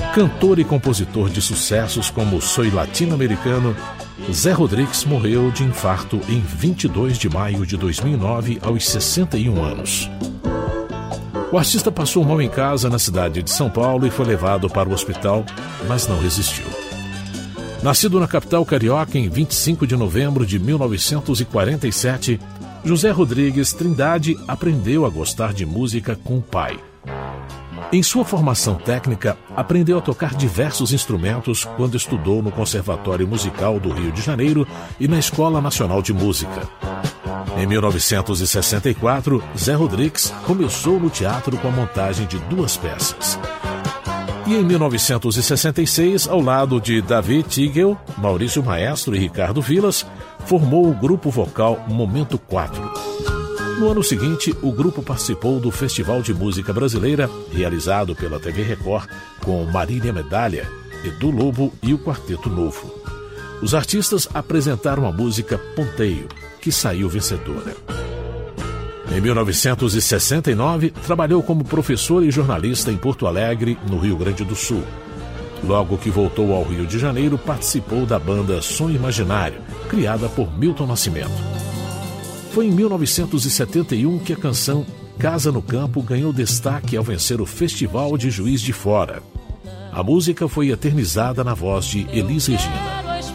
Cantor e compositor de sucessos como Soy Latino-Americano, Zé Rodrigues morreu de infarto em 22 de maio de 2009, aos 61 anos. O artista passou mal em casa na cidade de São Paulo e foi levado para o hospital, mas não resistiu. Nascido na capital carioca em 25 de novembro de 1947, José Rodrigues Trindade aprendeu a gostar de música com o pai. Em sua formação técnica, aprendeu a tocar diversos instrumentos quando estudou no Conservatório Musical do Rio de Janeiro e na Escola Nacional de Música. Em 1964, Zé Rodrigues começou no teatro com a montagem de 2 peças. E em 1966, ao lado de David Tigel, Maurício Maestro e Ricardo Vilas, formou o grupo vocal Momento 4. No ano seguinte, o grupo participou do Festival de Música Brasileira, realizado pela TV Record, com Marília Medalha, Edu Lobo e o Quarteto Novo. Os artistas apresentaram a música Ponteio, que saiu vencedora. Em 1969, trabalhou como professor e jornalista em Porto Alegre, no Rio Grande do Sul. Logo que voltou ao Rio de Janeiro, participou da banda Som Imaginário, criada por Milton Nascimento. Foi em 1971 que a canção Casa no Campo ganhou destaque ao vencer o Festival de Juiz de Fora. A música foi eternizada na voz de Elis Regina.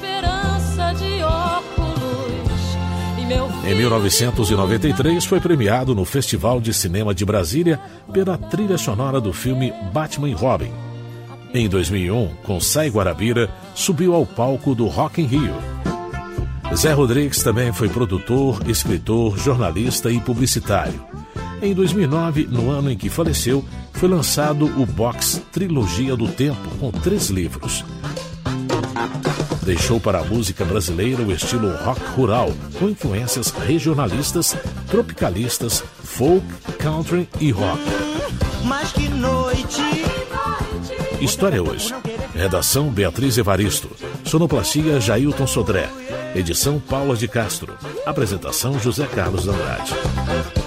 Em 1993, foi premiado no Festival de Cinema de Brasília pela trilha sonora do filme Batman e Robin. Em 2001, com Sai Guarabira, subiu ao palco do Rock in Rio. Zé Rodrigues também foi produtor, escritor, jornalista e publicitário. Em 2009, no ano em que faleceu, foi lançado o box Trilogia do Tempo, com 3 livros. Deixou para a música brasileira o estilo rock rural, com influências regionalistas, tropicalistas, folk, country e rock. História hoje. Redação Beatriz Evaristo. Sonoplastia Jailton Sodré. Edição Paula de Castro. Apresentação José Carlos Andrade.